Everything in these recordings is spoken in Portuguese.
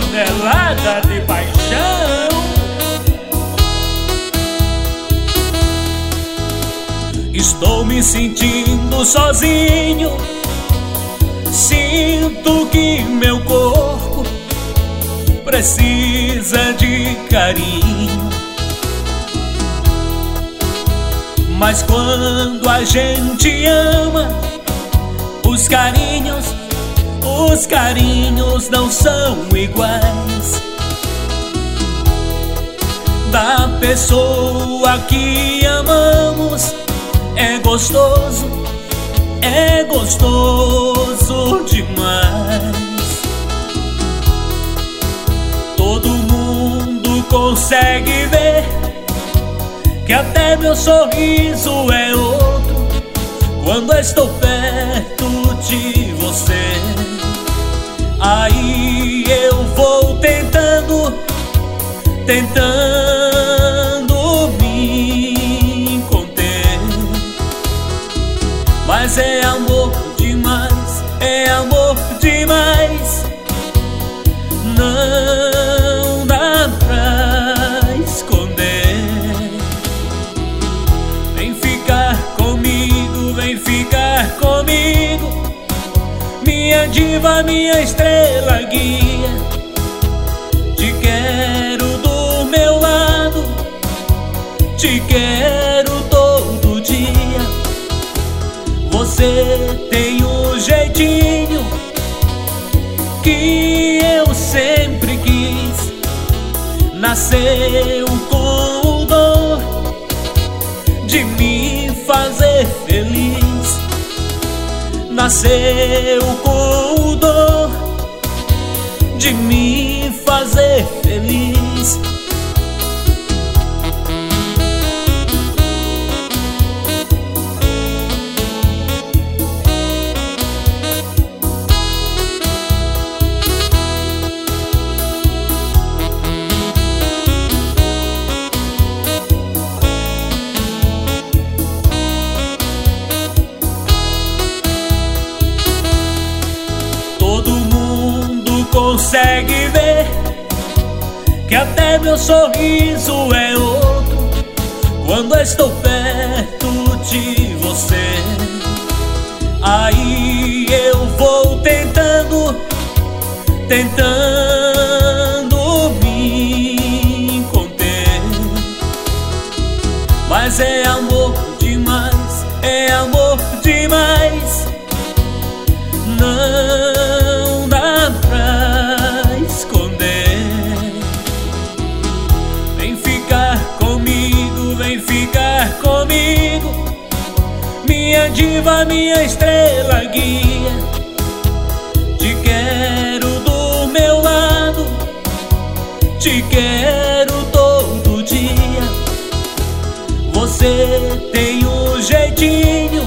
tonelada de paixão. Estou me sentindo sozinho, sinto que meu corpo precisa de carinho. Mas quando a gente ama, os carinhos não são iguais. Da pessoa que amamos é gostoso demais. Todo mundo consegue ver que até meu sorriso é outro quando estou perto de você. Aí eu vou tentando me conter. Mas é amor demais, é amor demais. Não dá pra esconder. Vem ficar comigo, minha diva, minha estrela guia. Te quero do meu lado, te quero todo dia. Você tem um jeitinho que eu sempre quis. Nasceu com o dom de me fazer feliz. Nasceu com o dom de me fazer feliz. Consegue ver que até meu sorriso é outro quando estou perto de você. Aí eu vou tentando me conter. Mas é amor demais, é amor demais. Não dá pra esconder. Vem ficar comigo, minha diva, minha estrela guia. Te quero do meu lado, te quero todo dia. Você tem um jeitinho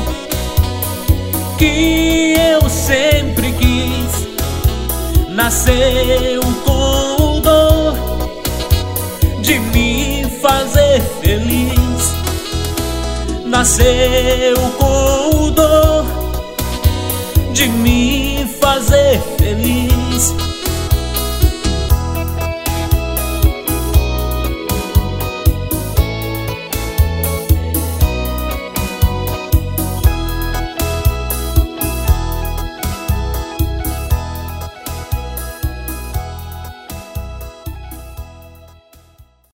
que eu sempre quis. Nasceu com o dom de me fazer feliz. Nasceu com o dom de me fazer feliz.